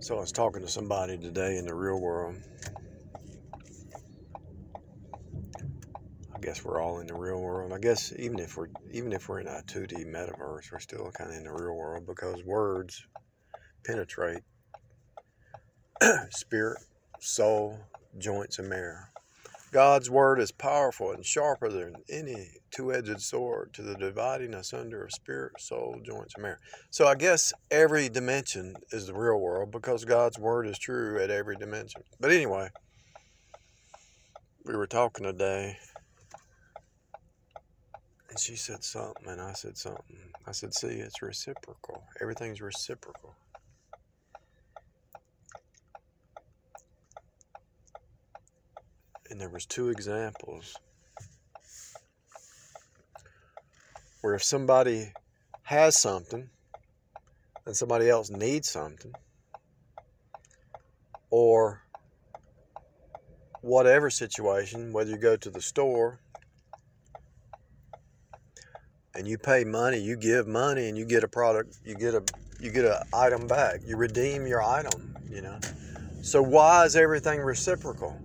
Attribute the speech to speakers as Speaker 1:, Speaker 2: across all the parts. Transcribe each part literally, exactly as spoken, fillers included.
Speaker 1: So I was talking to somebody today in the real world. I guess we're all in the real world. I guess even if we're even if we're in a two D metaverse, we're still kind of in the real world because words penetrate spirit, soul, joints, and marrow. God's word is powerful and sharper than any two-edged sword to the dividing asunder of spirit, soul, joints, and marrow. So I guess every dimension is the real world because God's word is true at every dimension. But anyway, we were talking today, and she said something, and I said something. I said, see, it's reciprocal. Everything's reciprocal. And there was two examples where if somebody has something and somebody else needs something, or whatever situation, whether you go to the store and you pay money, you give money and you get a product, you get a you get an item back, you redeem your item, you know. So why is everything reciprocal?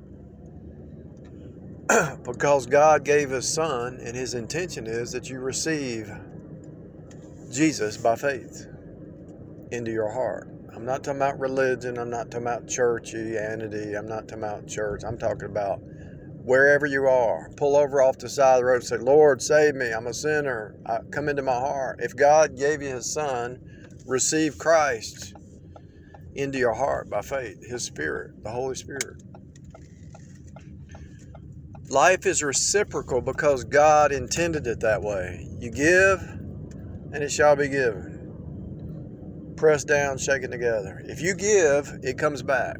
Speaker 1: Because God gave His Son, and His intention is that you receive Jesus by faith into your heart. I'm not talking about religion. I'm not talking about churchianity. I'm not talking about church. I'm talking about wherever you are. Pull over off the side of the road and say, Lord, save me. I'm a sinner. I, come into my heart. If God gave you His Son, receive Christ into your heart by faith, His Spirit, the Holy Spirit. Life is reciprocal because God intended it that way. You give, and it shall be given. Pressed down, shaken together. If you give, it comes back.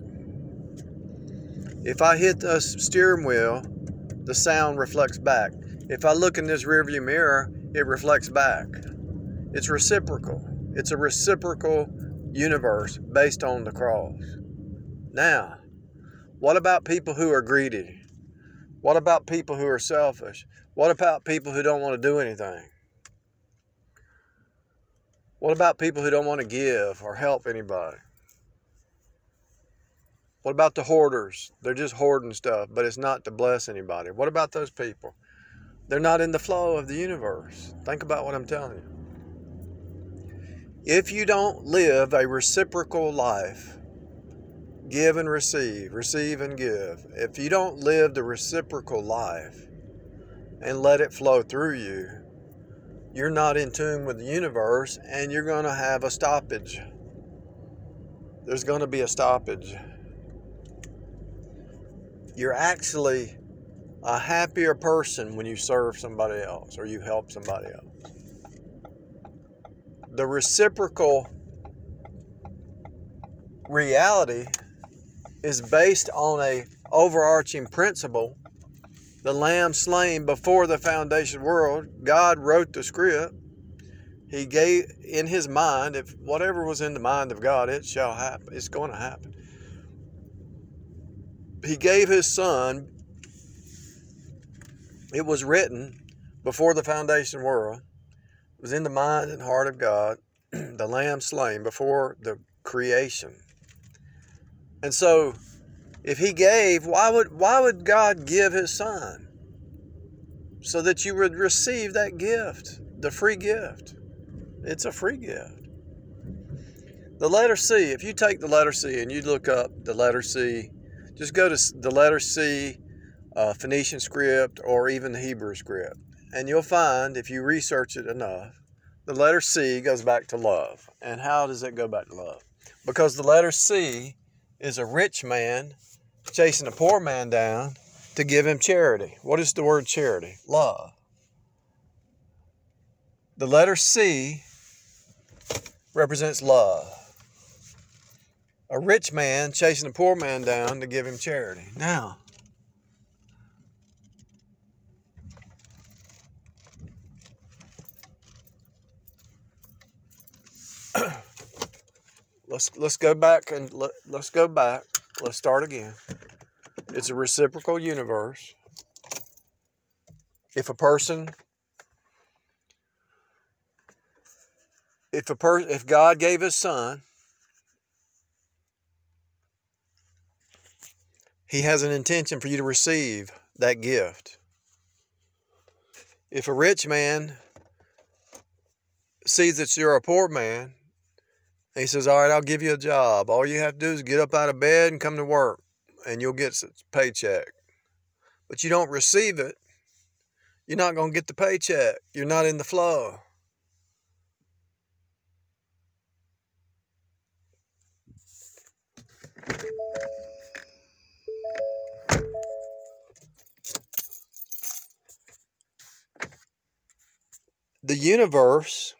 Speaker 1: If I hit the steering wheel, the sound reflects back. If I look in this rearview mirror, it reflects back. It's reciprocal. It's a reciprocal universe based on the cross. Now, what about people who are greedy? What about people who are selfish? What about people who don't want to do anything? What about people who don't want to give or help anybody? What about the hoarders? They're just hoarding stuff, but it's not to bless anybody. What about those people? They're not in the flow of the universe. Think about what I'm telling you. If you don't live a reciprocal life, give and receive, receive and give. If you don't live the reciprocal life and let it flow through you, you're not in tune with the universe, and you're going to have a stoppage. There's going to be a stoppage. You're actually a happier person when you serve somebody else or you help somebody else. The reciprocal reality is based on a overarching principle. The lamb slain before the foundation of the world. God wrote the script. He gave in His mind, if whatever was in the mind of God, it shall happen. It's going to happen. He gave His Son. It was written before the foundation of the world. It was in the mind and heart of God. The lamb slain before the creation. And so, if He gave, why would why would God give His Son? So that you would receive that gift, the free gift. It's a free gift. The letter C, if you take the letter C and you look up the letter C, just go to the letter C, uh, Phoenician script, or even the Hebrew script. And you'll find, if you research it enough, the letter C goes back to love. And how does it go back to love? Because the letter C is a rich man chasing a poor man down to give him charity. What is the word charity? Love. The letter C represents love. A rich man chasing a poor man down to give him charity. Now, let's let's go back and let, let's go back. Let's start again. It's a reciprocal universe. If a person if a per, if God gave His Son, He has an intention for you to receive that gift. If a rich man sees that you're a poor man, he says, all right, I'll give you a job. All you have to do is get up out of bed and come to work, and you'll get a paycheck. But you don't receive it, you're not going to get the paycheck. You're not in the flow. The universe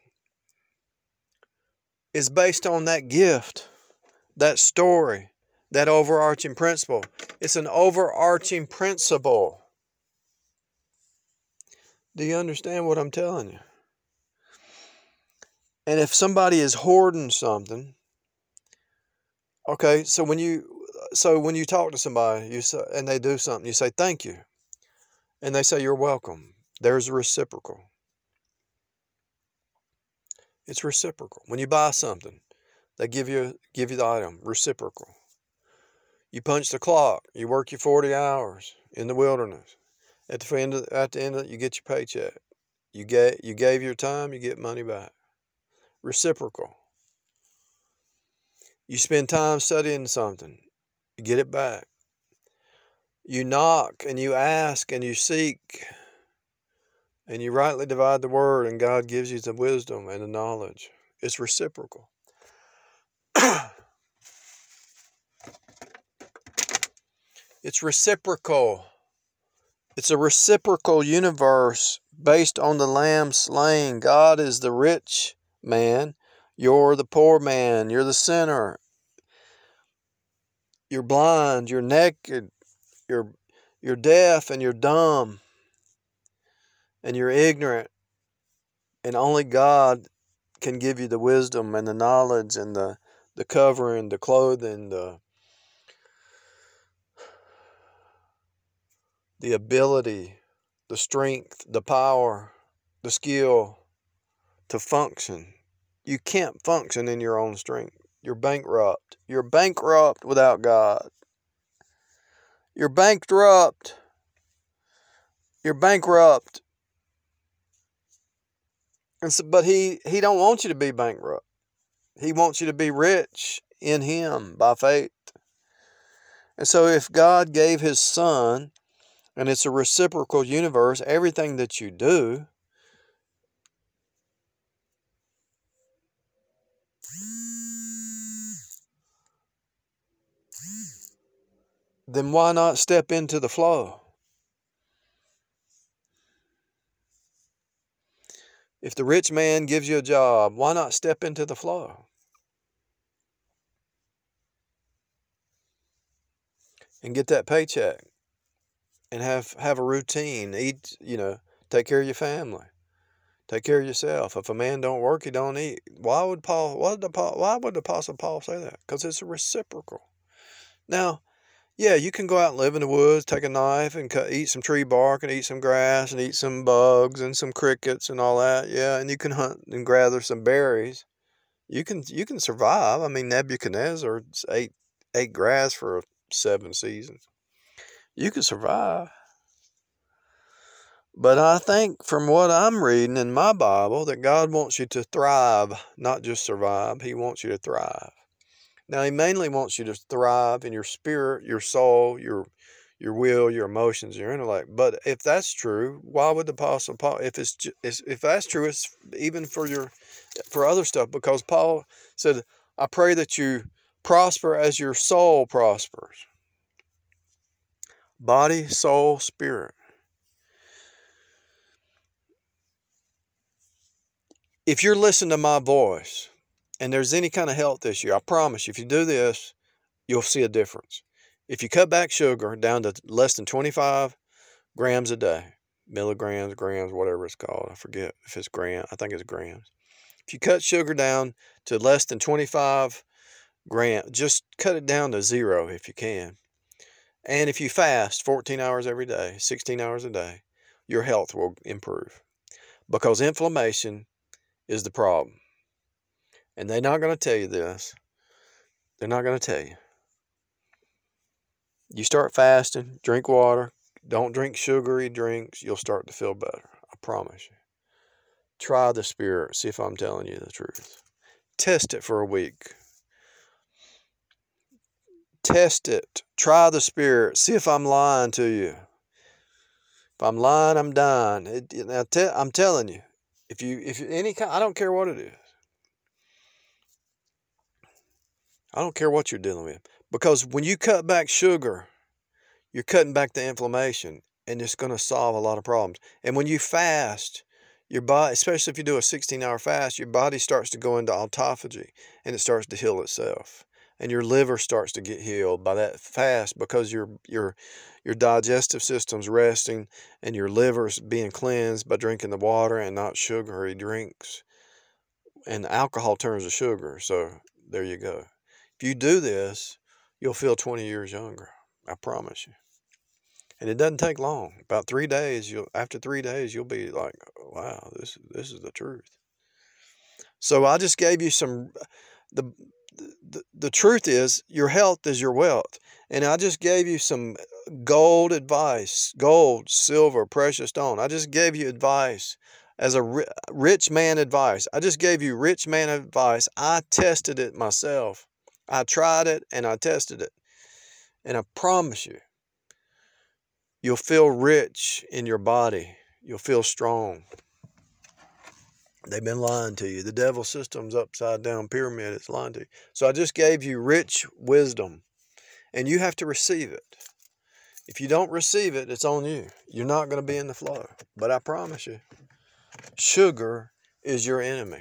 Speaker 1: is based on that gift, that story, that overarching principle. It's an overarching principle. Do you understand what I'm telling you? And if somebody is hoarding something, okay, so when you so when you talk to somebody, you say, and they do something, you say thank you, and they say you're welcome. There's a reciprocal. It's reciprocal. When you buy something, they give you give you the item, reciprocal. You punch the clock. You work your forty hours in the wilderness. At the end of, at the end of it, you get your paycheck. You gave you gave your time, you get money back. Reciprocal. You spend time studying something, you get it back. You knock and you ask and you seek, and you rightly divide the word, and God gives you the wisdom and the knowledge. It's reciprocal. It's reciprocal. It's a reciprocal universe based on the Lamb slain. God is the rich man. You're the poor man. You're the sinner. You're blind. You're naked. You're, you're deaf and you're dumb. And you're ignorant. And only God can give you the wisdom and the knowledge and the, the covering, the clothing, the the ability, the strength, the power, the skill to function. You can't function in your own strength. You're bankrupt. You're bankrupt without God. You're bankrupt. You're bankrupt. And so, but he, he don't want you to be bankrupt. He wants you to be rich in him by faith. And so if God gave his son, and it's a reciprocal universe, everything that you do, then why not step into the flow? If the rich man gives you a job, why not step into the flow? And get that paycheck. And have, have a routine. Eat, you know, take care of your family. Take care of yourself. If a man don't work, he don't eat. Why would Paul, why would the, why would the Apostle Paul say that? Because it's a reciprocal. Now, yeah, you can go out and live in the woods, take a knife and cut, eat some tree bark and eat some grass and eat some bugs and some crickets and all that. Yeah, and you can hunt and gather some berries. You can you can survive. I mean, Nebuchadnezzar ate ate grass for seven seasons. You can survive. But I think from what I'm reading in my Bible that God wants you to thrive, not just survive. He wants you to thrive. Now, he mainly wants you to thrive in your spirit, your soul, your your will, your emotions, your intellect. But if that's true, why would the Apostle Paul? If it's if that's true, it's even for your for other stuff. Because Paul said, "I pray that you prosper as your soul prospers." Body, soul, spirit. If you're listening to my voice, and there's any kind of health issue, I promise you, if you do this, you'll see a difference. If you cut back sugar down to less than twenty-five grams a day, milligrams, grams, whatever it's called, I forget if it's gram, I think it's grams. If you cut sugar down to less than twenty-five grams, just cut it down to zero if you can. And if you fast fourteen hours every day, sixteen hours a day, your health will improve. Because inflammation is the problem. And they're not going to tell you this. They're not going to tell you. You start fasting, drink water, don't drink sugary drinks, you'll start to feel better. I promise you. Try the Spirit. See if I'm telling you the truth. Test it for a week. Test it. Try the Spirit. See if I'm lying to you. If I'm lying, I'm dying. It, now te- I'm telling you. If you, if you, any kind, I don't care what it is. I don't care what you're dealing with. Because when you cut back sugar, you're cutting back the inflammation, and it's going to solve a lot of problems. And when you fast, your body, especially if you do a sixteen hour fast, your body starts to go into autophagy, and it starts to heal itself. And your liver starts to get healed by that fast, because your your your digestive system's resting, and your liver's being cleansed by drinking the water and not sugary drinks. And alcohol turns to sugar, so there you go. If you do this, you'll feel twenty years younger. I promise you. And it doesn't take long. About three days, you'll after three days, you'll be like, wow, this this is the truth. So I just gave you some, the, the, the truth is your health is your wealth. And I just gave you some gold advice, gold, silver, precious stone. I just gave you advice as a ri- rich man advice. I just gave you rich man advice. I tested it myself. I tried it and I tested it. And I promise you, you'll feel rich in your body. You'll feel strong. They've been lying to you. The devil system's upside down pyramid. It's lying to you. So I just gave you rich wisdom, and you have to receive it. If you don't receive it, it's on you. You're not going to be in the flow. But I promise you, sugar is your enemy.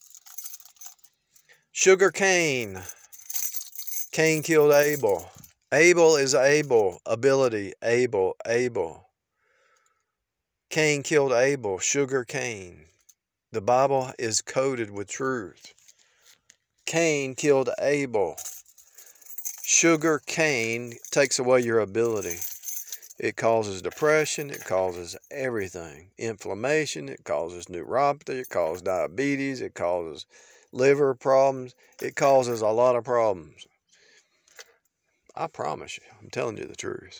Speaker 1: Sugar cane. Cain killed Abel. Abel is Abel. Ability. Abel. Abel. Cain killed Abel. Sugar cane. The Bible is coded with truth. Cain killed Abel. Sugar cane takes away your ability. It causes depression. It causes everything. Inflammation. It causes neuropathy. It causes diabetes. It causes liver problems. It causes a lot of problems. I promise you. I'm telling you the truth.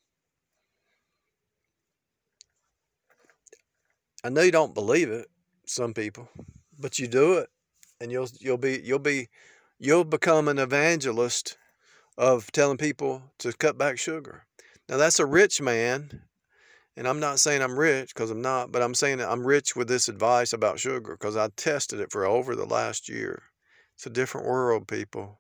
Speaker 1: I know you don't believe it, some people, but you do it, and you'll you'll be you'll be you'll become an evangelist of telling people to cut back sugar. Now that's a rich man, and I'm not saying I'm rich because I'm not, but I'm saying that I'm rich with this advice about sugar because I tested it for over the last year. It's a different world, people.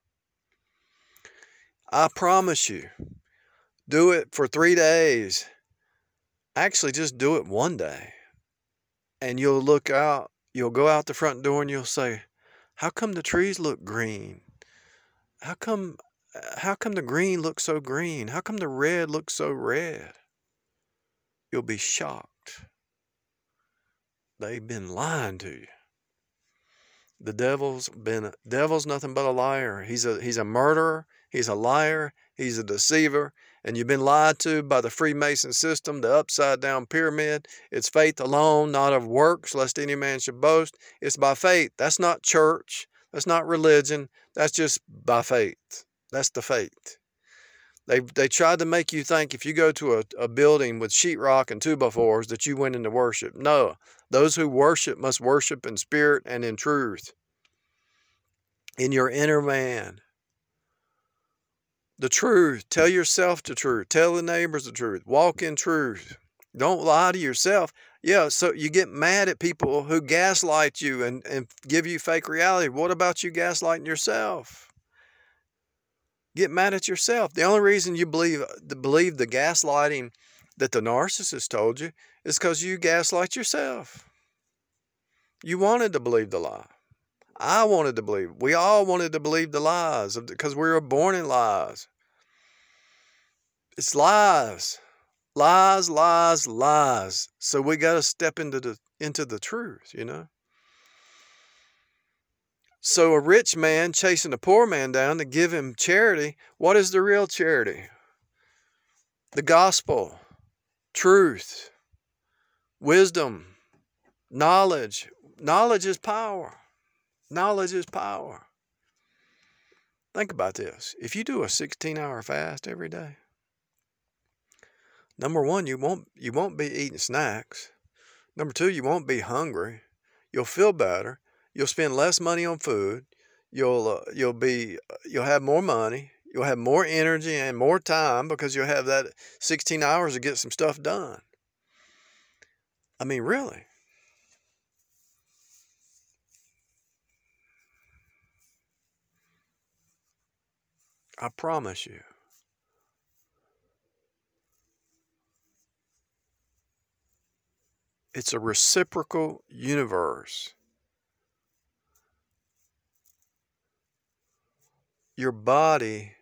Speaker 1: I promise you, do it for three days. Actually, just do it one day. And you'll look out, you'll go out the front door and you'll say, how come the trees look green? How come, how come the green looks so green? How come the red looks so red? You'll be shocked. They've been lying to you. The devil's been, devil's nothing but a liar. He's a, he's a murderer. He's a liar. He's a deceiver. And you've been lied to by the Freemason system, the upside down pyramid. It's faith alone, not of works, lest any man should boast. It's by faith. That's not church. That's not religion. That's just by faith. That's the faith. They they tried to make you think if you go to a, a building with sheetrock and two by fours that you went into worship. No, those who worship must worship in spirit and in truth. In your inner man. The truth. Tell yourself the truth. Tell the neighbors the truth. Walk in truth. Don't lie to yourself. Yeah, so you get mad at people who gaslight you and, and give you fake reality. What about you gaslighting yourself? Get mad at yourself. The only reason you believe, believe the gaslighting that the narcissist told you is because you gaslight yourself. You wanted to believe the lie. I wanted to believe. We all wanted to believe the lies because we were born in lies. It's lies. Lies, lies, lies. So we got to step into the into the truth, you know. So a rich man chasing a poor man down to give him charity. What is the real charity? The gospel, truth, wisdom, knowledge. Knowledge is power. Knowledge is power. Think about this. If you do a sixteen hour fast every day, Number one, you won't you won't be eating snacks. Number two, you won't be hungry. You'll feel better. You'll spend less money on food. You'll uh, you'll be you'll have more money. You'll have more energy and more time because you'll have that sixteen hours to get some stuff done. I mean, really. I promise you. It's a reciprocal universe. Your body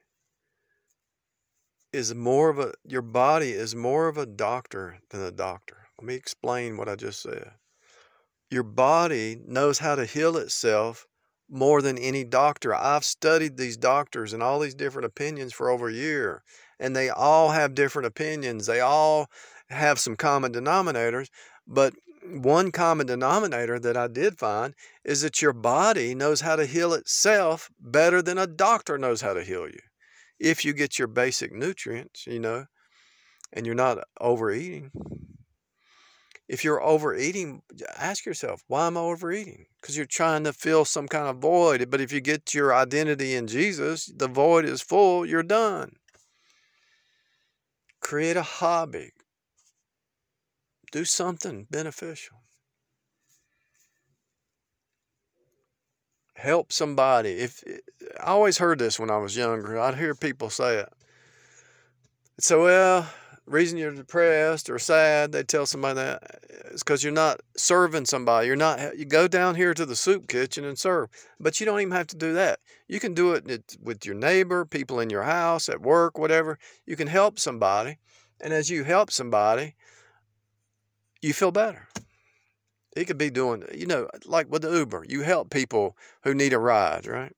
Speaker 1: is more of a your body is more of a doctor than a doctor. Let me explain what I just said. Your body knows how to heal itself more than any doctor. I've studied these doctors and all these different opinions for over a year, and they all have different opinions. They all have some common denominators, but one common denominator that I did find is that your body knows how to heal itself better than a doctor knows how to heal you. If you get your basic nutrients, you know, and you're not overeating. If you're overeating, ask yourself, why am I overeating? Because you're trying to fill some kind of void. But if you get your identity in Jesus, the void is full, you're done. Create a hobby. Do something beneficial. Help somebody. If I always heard this when I was younger. I'd hear people say it. So, well, the reason you're depressed or sad, they tell somebody that, is because you're not serving somebody. You're not. You go down here to the soup kitchen and serve. But you don't even have to do that. You can do it with your neighbor, people in your house, at work, whatever. You can help somebody. And as you help somebody, you feel better. It could be doing, you know, like with the Uber. You help people who need a ride, right?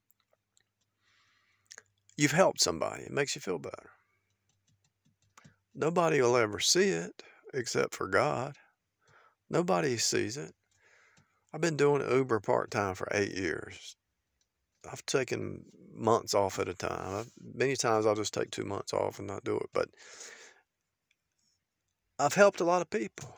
Speaker 1: You've helped somebody. It makes you feel better. Nobody will ever see it except for God. Nobody sees it. I've been doing Uber part-time for eight years. I've taken months off at a time. I've, many times I'll just take two months off and not do it. But I've helped a lot of people.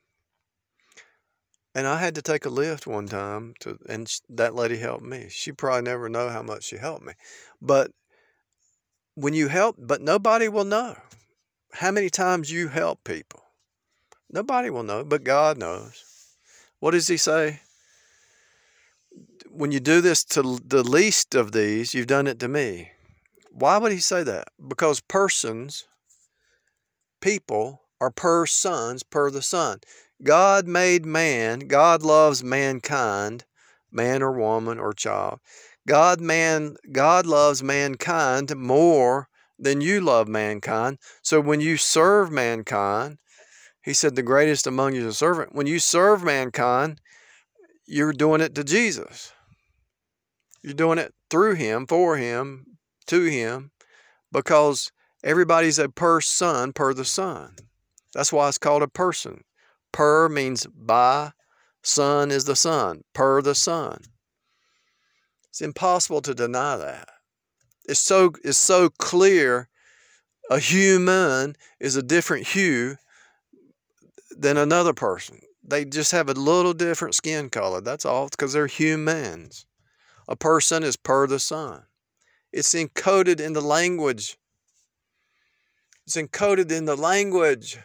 Speaker 1: And I had to take a lift one time, to, and that lady helped me. She probably never know how much she helped me. But when you help, but nobody will know how many times you help people. Nobody will know, but God knows. What does he say? When you do this to the least of these, you've done it to me. Why would he say that? Because persons, people, are per sons, per the Son. God made man. God loves mankind, man or woman or child. God man, God loves mankind more than you love mankind. So when you serve mankind, he said the greatest among you is a servant. When you serve mankind, you're doing it to Jesus. You're doing it through him, for him, to him, because everybody's a per son, per the Son. That's why it's called a person. Per means by, Son is the Son, per the Son. It's impossible to deny that. It's so, it's so clear a human is a different hue than another person. They just have a little different skin color. That's all. It's because they're humans. A person is per the Son. It's encoded in the language. It's encoded in the language.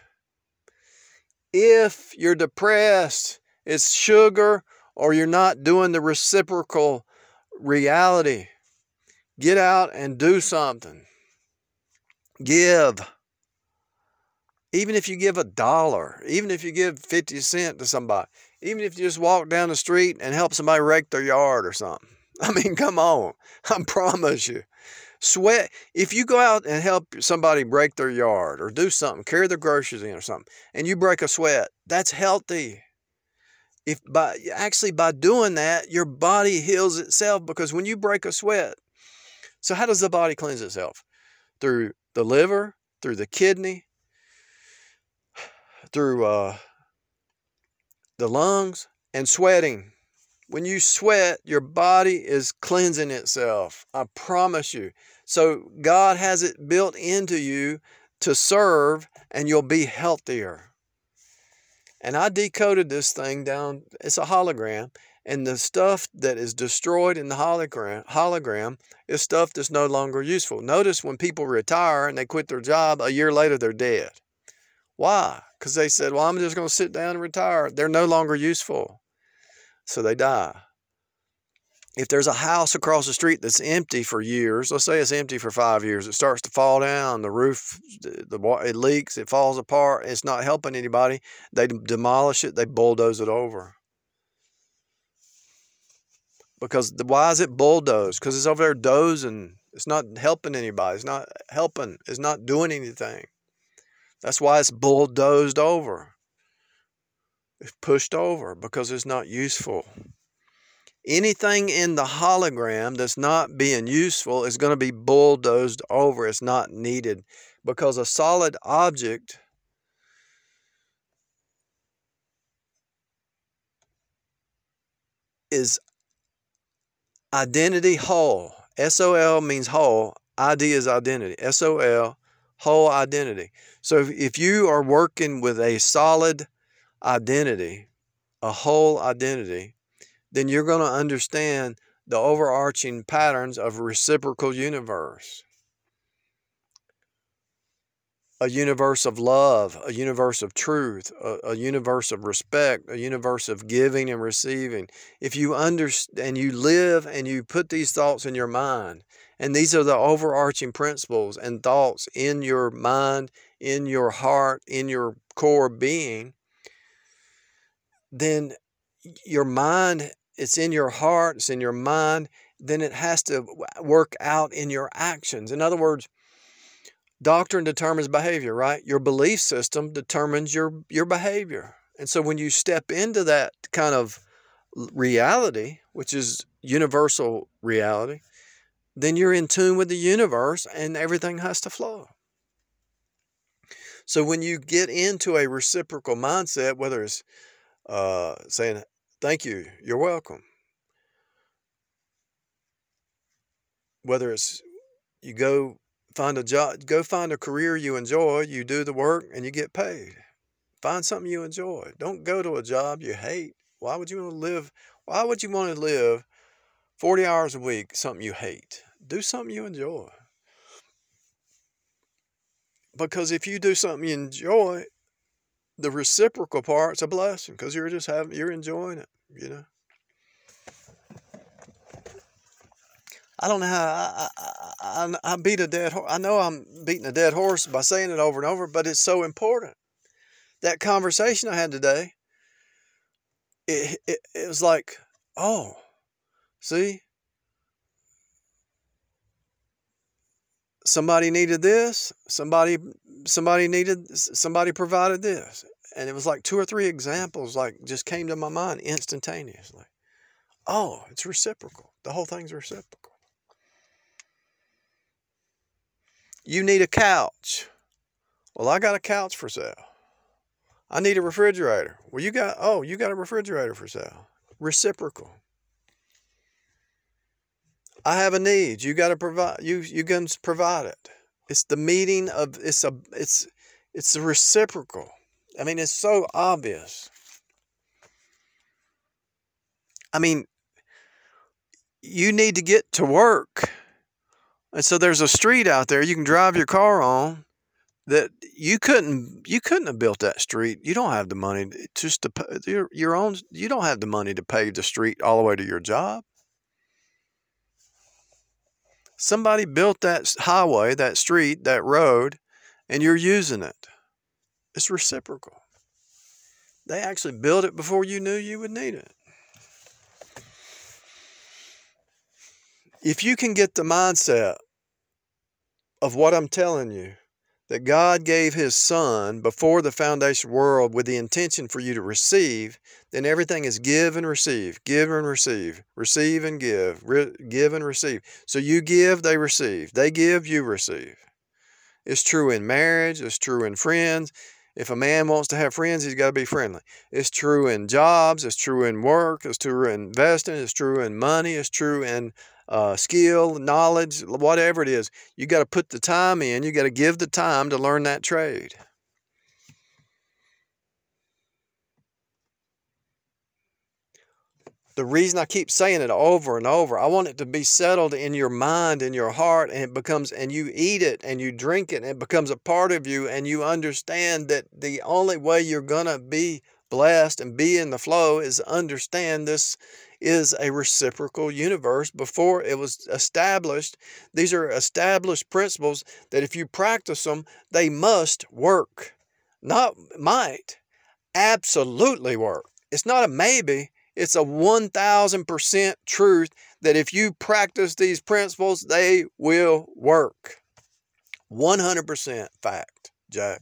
Speaker 1: If you're depressed, it's sugar, or you're not doing the reciprocal reality. Get out and do something. Give. Even if you give a dollar, even if you give fifty cents to somebody, even if you just walk down the street and help somebody rake their yard or something. I mean, come on. I promise you. Sweat. If you go out and help somebody break their yard or do something, carry their groceries in or something, and you break a sweat, that's healthy. If by actually by doing that, your body heals itself, because when you break a sweat, so how does the body cleanse itself? Through the liver, through the kidney, through uh, the lungs, and sweating. When you sweat, your body is cleansing itself. I promise you. So God has it built into you to serve and you'll be healthier. And I decoded this thing down. It's a hologram. And the stuff that is destroyed in the hologram, hologram is stuff that's no longer useful. Notice when people retire and they quit their job, a year later they're dead. Why? Because they said, well, I'm just going to sit down and retire. They're no longer useful. So they die. If there's a house across the street that's empty for years, let's say it's empty for five years, it starts to fall down, the roof, the, the it leaks, it falls apart, it's not helping anybody, they demolish it, they bulldoze it over. Because the, why is it bulldozed? Because it's over there dozing. It's not helping anybody. It's not helping. It's not doing anything. That's why it's bulldozed over. It's pushed over because it's not useful. Anything in the hologram that's not being useful is going to be bulldozed over. It's not needed because a solid object is identity whole. S O L means whole. I D is identity. S O L, whole identity. So if, if you are working with a solid identity, a whole identity, then you're going to understand the overarching patterns of a reciprocal universe. A universe of love, a universe of truth, a, a universe of respect, a universe of giving and receiving. If you understand and you live and you put these thoughts in your mind, and these are the overarching principles and thoughts in your mind, in your heart, in your core being, then your mind, it's in your heart, it's in your mind, then it has to work out in your actions. In other words, doctrine determines behavior, right? Your belief system determines your, your behavior. And so when you step into that kind of reality, which is universal reality, then you're in tune with the universe and everything has to flow. So when you get into a reciprocal mindset, whether it's uh, saying, thank you, you're welcome, whether it's you go find a job, go find a career you enjoy, you do the work and you get paid. Find something you enjoy. Don't go to a job you hate. Why would you want to live, why would you want to live forty hours a week, something you hate? Do something you enjoy. Because if you do something you enjoy, the reciprocal part's a blessing because you're just having, you're enjoying it, you know. I don't know how I, I, I, I beat a dead horse. I know I'm beating a dead horse by saying it over and over, but it's so important. That conversation I had today, it, it, it was like, oh, see, somebody needed this, somebody, somebody needed, somebody provided this. And it was like two or three examples like just came to my mind instantaneously. Oh, it's reciprocal. The whole thing's reciprocal. You need a couch. Well, I got a couch for sale. I need a refrigerator. Well, you got, oh, you got a refrigerator for sale. Reciprocal. I have a need. You got to provide, you, you can provide it. It's the meeting of, it's a, it's, it's the reciprocal. I mean, it's so obvious. I mean, you need to get to work. And so there's a street out there you can drive your car on that you couldn't you couldn't have built that street. You don't have the money just to pay your, your own. You don't have the money to pave the street all the way to your job. Somebody built that highway, that street, that road, and you're using it. It's reciprocal. They actually built it before you knew you would need it. If you can get the mindset of what I'm telling you, that God gave his son before the foundation of the world with the intention for you to receive, then everything is give and receive, give and receive, receive and give, re- give and receive. So you give, they receive. They give, you receive. It's true in marriage. It's true in friends. If a man wants to have friends, he's got to be friendly. It's true in jobs. It's true in work. It's true in investing. It's true in money. It's true in uh, skill, knowledge, whatever it is. You got to put the time in. You got to give the time to learn that trade. The reason I keep saying it over and over, I want it to be settled in your mind, in your heart, and it becomes, and you eat it and you drink it and it becomes a part of you, and you understand that the only way you're going to be blessed and be in the flow is understand this is a reciprocal universe. Before it was established, these are established principles that if you practice them, they must work. Not might, absolutely work. It's not a maybe. It's a one thousand percent truth that if you practice these principles, they will work. one hundred percent fact, Jack.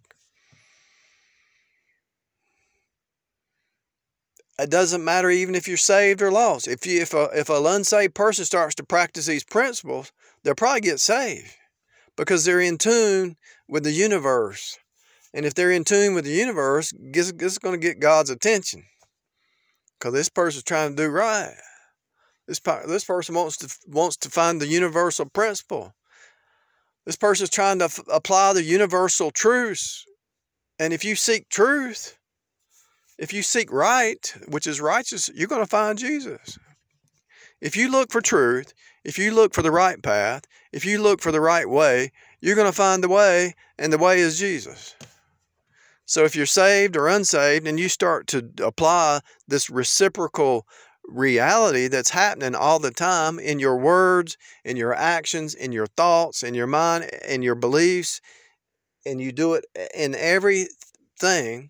Speaker 1: It doesn't matter even if you're saved or lost. If you, if a, if an unsaved person starts to practice these principles, they'll probably get saved because they're in tune with the universe. And if they're in tune with the universe, this is going to get God's attention. Because this person's trying to do right. This, this person wants to, wants to find the universal principle. This person's trying to f- apply the universal truths. And if you seek truth, if you seek right, which is righteous, you're going to find Jesus. If you look for truth, if you look for the right path, if you look for the right way, you're going to find the way, and the way is Jesus. So if you're saved or unsaved and you start to apply this reciprocal reality that's happening all the time in your words, in your actions, in your thoughts, in your mind, in your beliefs, and you do it in everything,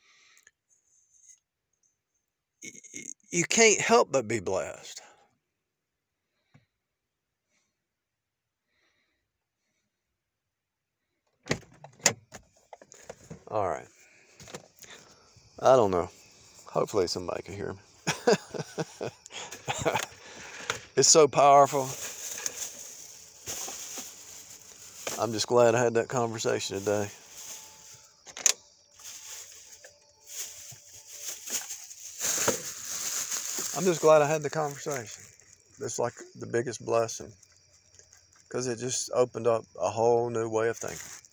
Speaker 1: you can't help but be blessed. All right. I don't know. Hopefully somebody can hear me. It's so powerful. I'm just glad I had that conversation today. I'm just glad I had the conversation. It's like the biggest blessing because it just opened up a whole new way of thinking.